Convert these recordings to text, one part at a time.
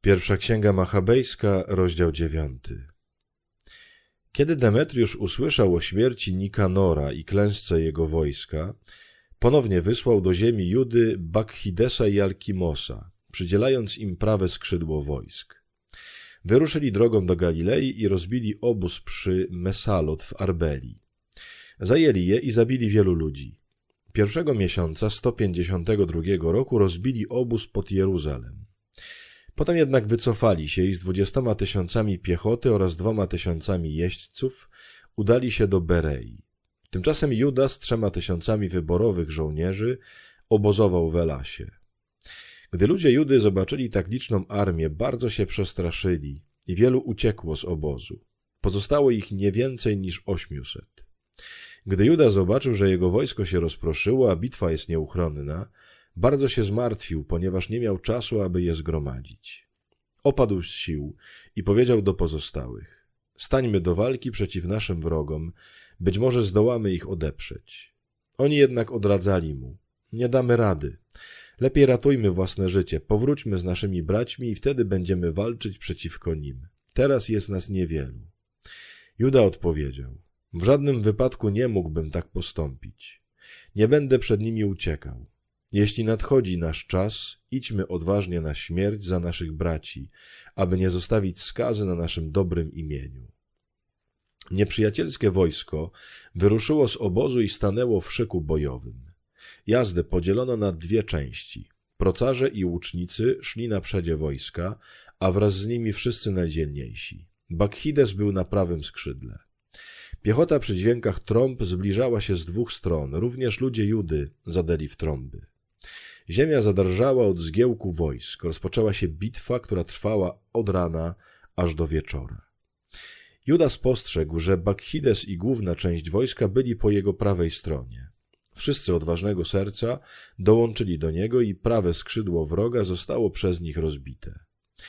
Pierwsza Księga Machabejska, rozdział 9. Kiedy Demetriusz usłyszał o śmierci Nikanora i klęsce jego wojska, ponownie wysłał do ziemi Judy Bakhidesa i Alkimosa, przydzielając im prawe skrzydło wojsk. Wyruszyli drogą do Galilei i rozbili obóz przy Mesalot w Arbeli. Zajęli je i zabili wielu ludzi. Pierwszego miesiąca 152 roku rozbili obóz pod Jeruzalem. Potem jednak wycofali się i z 20 000 piechoty oraz 2 000 jeźdźców udali się do Berei. Tymczasem Juda z 3 000 wyborowych żołnierzy obozował w Elasie. Gdy ludzie Judy zobaczyli tak liczną armię, bardzo się przestraszyli i wielu uciekło z obozu. Pozostało ich nie więcej niż 800. Gdy Juda zobaczył, że jego wojsko się rozproszyło, a bitwa jest nieuchronna, bardzo się zmartwił, ponieważ nie miał czasu, aby je zgromadzić. Opadł z sił i powiedział do pozostałych: stańmy do walki przeciw naszym wrogom, być może zdołamy ich odeprzeć. Oni jednak odradzali mu: nie damy rady. Lepiej ratujmy własne życie, powróćmy z naszymi braćmi i wtedy będziemy walczyć przeciwko nim. Teraz jest nas niewielu. Juda odpowiedział: w żadnym wypadku nie mógłbym tak postąpić. Nie będę przed nimi uciekał. Jeśli nadchodzi nasz czas, idźmy odważnie na śmierć za naszych braci, aby nie zostawić skazy na naszym dobrym imieniu. Nieprzyjacielskie wojsko wyruszyło z obozu i stanęło w szyku bojowym. Jazdę podzielono na 2 części. Procarze i łucznicy szli na przedzie wojska, a wraz z nimi wszyscy najdzielniejsi. Bakhides był na prawym skrzydle. Piechota przy dźwiękach trąb zbliżała się z 2 stron, również ludzie Judy zadęli w trąby. Ziemia zadrżała od zgiełku wojsk, rozpoczęła się bitwa, która trwała od rana aż do wieczora. Juda spostrzegł, że Bakhides i główna część wojska byli po jego prawej stronie. Wszyscy odważnego serca dołączyli do niego i prawe skrzydło wroga zostało przez nich rozbite.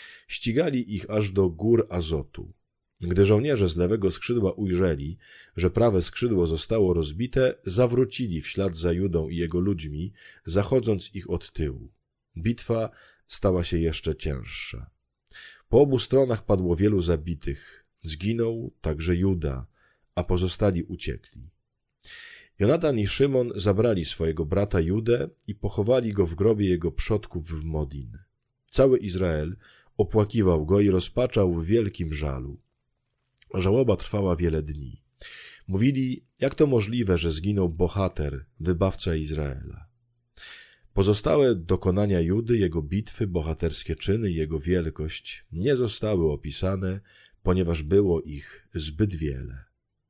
Ścigali ich aż do gór Azotu. Gdy żołnierze z lewego skrzydła ujrzeli, że prawe skrzydło zostało rozbite, zawrócili w ślad za Judą i jego ludźmi, zachodząc ich od tyłu. Bitwa stała się jeszcze cięższa. Po obu stronach padło wielu zabitych. Zginął także Juda, a pozostali uciekli. Jonatan i Szymon zabrali swojego brata Judę i pochowali go w grobie jego przodków w Modin. Cały Izrael opłakiwał go i rozpaczał w wielkim żalu. Żałoba trwała wiele dni. Mówili: jak to możliwe, że zginął bohater, wybawca Izraela. Pozostałe dokonania Judy, jego bitwy, bohaterskie czyny i jego wielkość nie zostały opisane, ponieważ było ich zbyt wiele.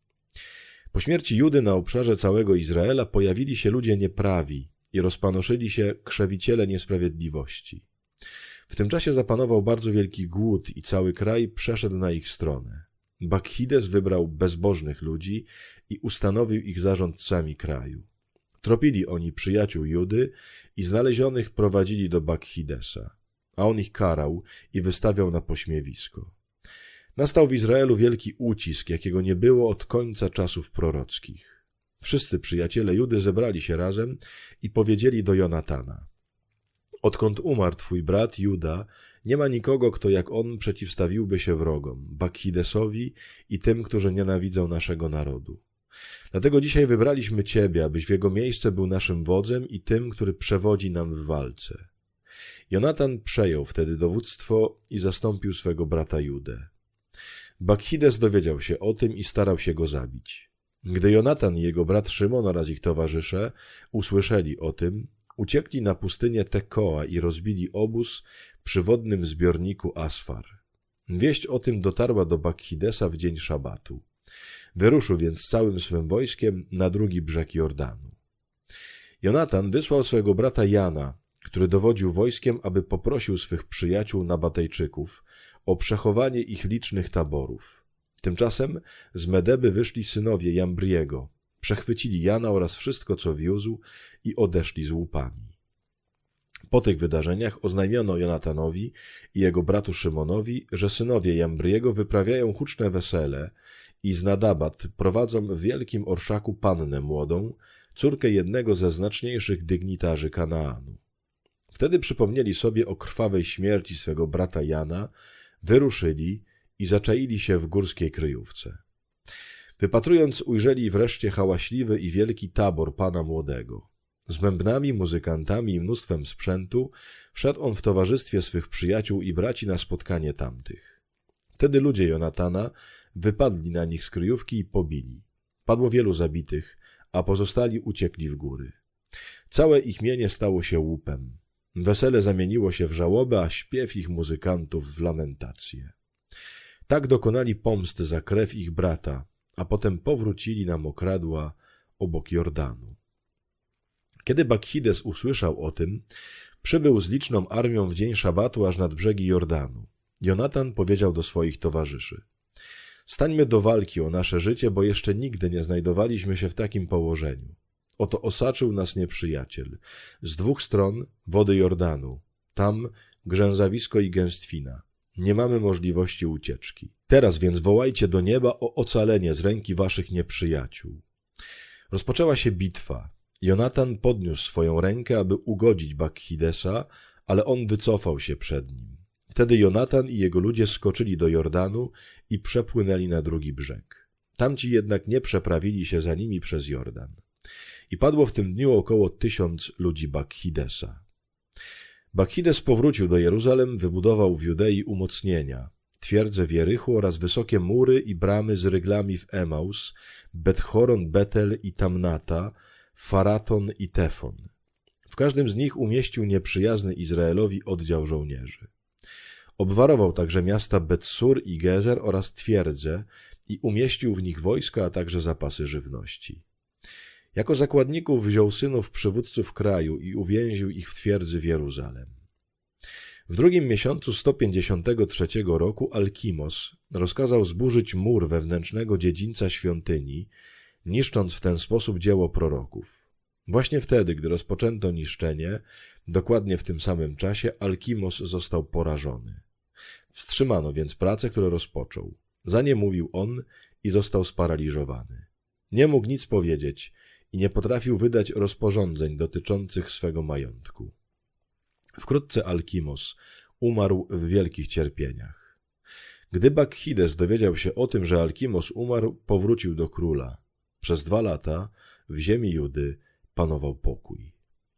Po śmierci Judy na obszarze całego Izraela pojawili się ludzie nieprawi i rozpanoszyli się krzewiciele niesprawiedliwości. W tym czasie zapanował bardzo wielki głód i cały kraj przeszedł na ich stronę. Bakhides wybrał bezbożnych ludzi i ustanowił ich zarządcami kraju. Tropili oni przyjaciół Judy i znalezionych prowadzili do Bakhidesa, a on ich karał i wystawiał na pośmiewisko. Nastał w Izraelu wielki ucisk, jakiego nie było od końca czasów prorockich. Wszyscy przyjaciele Judy zebrali się razem i powiedzieli do Jonatana: odkąd umarł twój brat Juda, nie ma nikogo, kto jak on przeciwstawiłby się wrogom, Bakhidesowi i tym, którzy nienawidzą naszego narodu. Dlatego dzisiaj wybraliśmy ciebie, abyś w jego miejsce był naszym wodzem i tym, który przewodzi nam w walce. Jonatan przejął wtedy dowództwo i zastąpił swego brata Judę. Bakhides dowiedział się o tym i starał się go zabić. Gdy Jonatan i jego brat Szymon oraz ich towarzysze usłyszeli o tym, uciekli na pustynię Tekoa i rozbili obóz przy wodnym zbiorniku Asfar. Wieść o tym dotarła do Bakhidesa w dzień szabatu. Wyruszył więc całym swym wojskiem na drugi brzeg Jordanu. Jonatan wysłał swego brata Jana, który dowodził wojskiem, aby poprosił swych przyjaciół Nabatejczyków o przechowanie ich licznych taborów. Tymczasem z Medeby wyszli synowie Jambriego, przechwycili Jana oraz wszystko, co wiózł i odeszli z łupami. Po tych wydarzeniach oznajmiono Jonatanowi i jego bratu Szymonowi, że synowie Jambriego wyprawiają huczne wesele i z Nadabat prowadzą w wielkim orszaku pannę młodą, córkę jednego ze znaczniejszych dygnitarzy Kanaanu. Wtedy przypomnieli sobie o krwawej śmierci swego brata Jana, wyruszyli i zaczaili się w górskiej kryjówce. Wypatrując, ujrzeli wreszcie hałaśliwy i wielki tabor pana młodego. Z bębnami, muzykantami i mnóstwem sprzętu szedł on w towarzystwie swych przyjaciół i braci na spotkanie tamtych. Wtedy ludzie Jonatana wypadli na nich z kryjówki i pobili. Padło wielu zabitych, a pozostali uciekli w góry. Całe ich mienie stało się łupem. Wesele zamieniło się w żałobę, a śpiew ich muzykantów w lamentację. Tak dokonali pomsty za krew ich brata, a potem powrócili na mokradła obok Jordanu. Kiedy Bakchides usłyszał o tym, przybył z liczną armią w dzień szabatu aż nad brzegi Jordanu. Jonatan powiedział do swoich towarzyszy: stańmy do walki o nasze życie, bo jeszcze nigdy nie znajdowaliśmy się w takim położeniu. Oto osaczył nas nieprzyjaciel. Z dwóch stron wody Jordanu, tam grzęzawisko i gęstwina. Nie mamy możliwości ucieczki. Teraz więc wołajcie do nieba o ocalenie z ręki waszych nieprzyjaciół. Rozpoczęła się bitwa. Jonatan podniósł swoją rękę, aby ugodzić Bakchidesa, ale on wycofał się przed nim. Wtedy Jonatan i jego ludzie skoczyli do Jordanu i przepłynęli na drugi brzeg. Tamci jednak nie przeprawili się za nimi przez Jordan. I padło w tym dniu około 1000 ludzi Bakchidesa. Bakchides powrócił do Jeruzalem, wybudował w Judei umocnienia, twierdzę w Jerichu oraz wysokie mury i bramy z ryglami w Emaus, Bet-Horon, Betel i Tamnata, Faraton i Tefon. W każdym z nich umieścił nieprzyjazny Izraelowi oddział żołnierzy. Obwarował także miasta Bet-Sur i Gezer oraz twierdzę i umieścił w nich wojska, a także zapasy żywności. Jako zakładników wziął synów przywódców kraju i uwięził ich w twierdzy w Jeruzalem. W drugim miesiącu 153 roku Alkimos rozkazał zburzyć mur wewnętrznego dziedzińca świątyni, niszcząc w ten sposób dzieło proroków. Właśnie wtedy, gdy rozpoczęto niszczenie, dokładnie w tym samym czasie Alkimos został porażony. Wstrzymano więc prace, które rozpoczął. Za nie mówił on i został sparaliżowany. Nie mógł nic powiedzieć i nie potrafił wydać rozporządzeń dotyczących swego majątku. Wkrótce Alkimos umarł w wielkich cierpieniach. Gdy Bakchides dowiedział się o tym, że Alkimos umarł, powrócił do króla. Przez 2 lata w ziemi Judy panował pokój.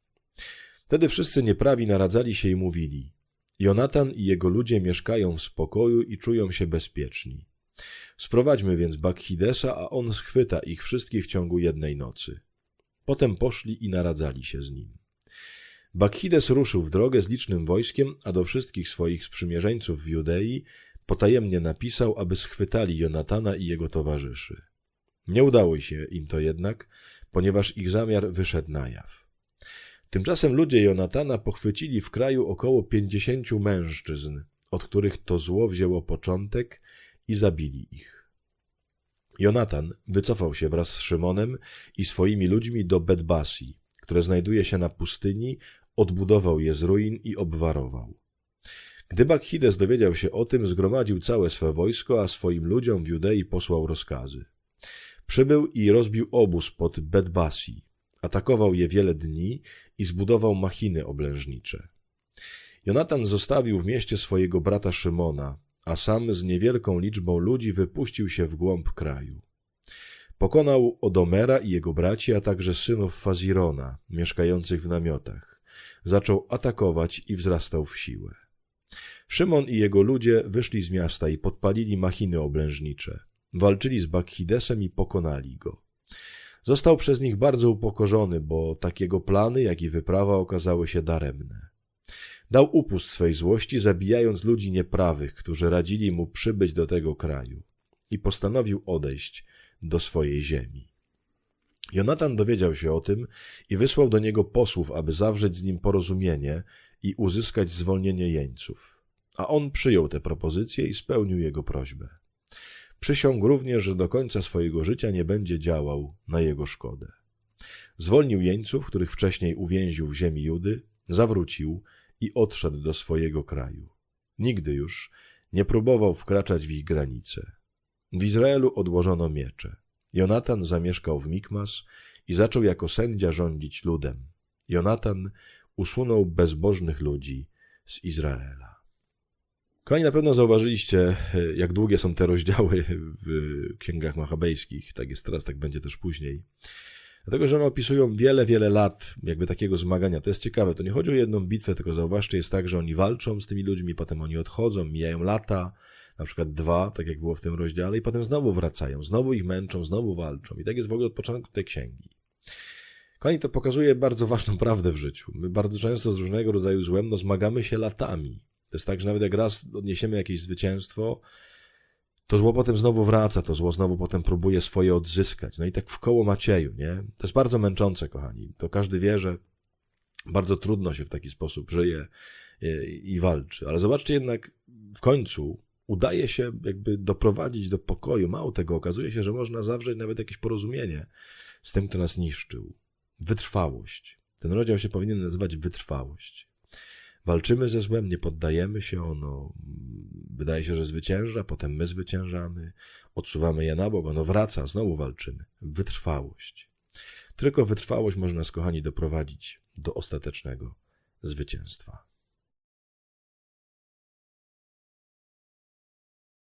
Wtedy wszyscy nieprawi naradzali się i mówili: Jonatan i jego ludzie mieszkają w spokoju i czują się bezpieczni. Sprowadźmy więc Bakchidesa, a on schwyta ich wszystkich w ciągu jednej nocy. Potem poszli i naradzali się z nim. Bakchides ruszył w drogę z licznym wojskiem, a do wszystkich swoich sprzymierzeńców w Judei potajemnie napisał, aby schwytali Jonatana i jego towarzyszy. Nie udało się im to jednak, ponieważ ich zamiar wyszedł na jaw. Tymczasem ludzie Jonatana pochwycili w kraju około 50 mężczyzn, od których to zło wzięło początek, i zabili ich. Jonatan wycofał się wraz z Szymonem i swoimi ludźmi do Bet-Basi, które znajduje się na pustyni, odbudował je z ruin i obwarował. Gdy Bakchides dowiedział się o tym, zgromadził całe swe wojsko, a swoim ludziom w Judei posłał rozkazy. Przybył i rozbił obóz pod Bet-Basi, atakował je wiele dni i zbudował machiny oblężnicze. Jonatan zostawił w mieście swojego brata Szymona, a sam z niewielką liczbą ludzi wypuścił się w głąb kraju. Pokonał Odomera i jego braci, a także synów Fazirona, mieszkających w namiotach. Zaczął atakować i wzrastał w siłę. Szymon i jego ludzie wyszli z miasta i podpalili machiny oblężnicze. Walczyli z Bakchidesem i pokonali go. Został przez nich bardzo upokorzony, bo tak jego plany, jak i wyprawa okazały się daremne. Dał upust swej złości, zabijając ludzi nieprawych, którzy radzili mu przybyć do tego kraju, i postanowił odejść do swojej ziemi. Jonatan dowiedział się o tym i wysłał do niego posłów, aby zawrzeć z nim porozumienie i uzyskać zwolnienie jeńców. A on przyjął tę propozycję i spełnił jego prośbę. Przysiągł również, że do końca swojego życia nie będzie działał na jego szkodę. Zwolnił jeńców, których wcześniej uwięził w ziemi Judy, zawrócił i odszedł do swojego kraju. Nigdy już nie próbował wkraczać w ich granice. W Izraelu odłożono miecze. Jonatan zamieszkał w Mikmas i zaczął jako sędzia rządzić ludem. Jonatan usunął bezbożnych ludzi z Izraela. Kochani, na pewno zauważyliście, jak długie są te rozdziały w księgach machabejskich. Tak jest teraz, tak będzie też później. Dlatego, że one opisują wiele, wiele lat jakby takiego zmagania. To jest ciekawe, to nie chodzi o jedną bitwę, tylko zauważcie, jest tak, że oni walczą z tymi ludźmi, potem oni odchodzą, mijają lata, na przykład 2, tak jak było w tym rozdziale, i potem znowu wracają, znowu ich męczą, znowu walczą. I tak jest w ogóle od początku tej księgi. Kochani, to pokazuje bardzo ważną prawdę w życiu. My bardzo często z różnego rodzaju złem zmagamy się latami. To jest tak, że nawet jak raz odniesiemy jakieś zwycięstwo, to zło potem znowu wraca, to zło znowu potem próbuje swoje odzyskać. No i tak w koło Macieju, nie? To jest bardzo męczące, kochani. To każdy wie, że bardzo trudno się w taki sposób żyje i walczy. Ale zobaczcie jednak, w końcu udaje się jakby doprowadzić do pokoju. Mało tego, okazuje się, że można zawrzeć nawet jakieś porozumienie z tym, kto nas niszczył. Wytrwałość. Ten rozdział się powinien nazywać wytrwałość. Walczymy ze złem, nie poddajemy się, ono wydaje się, że zwycięża, potem my zwyciężamy, odsuwamy je na bok, ono wraca, znowu walczymy. Wytrwałość. Tylko wytrwałość może nas, kochani, doprowadzić do ostatecznego zwycięstwa.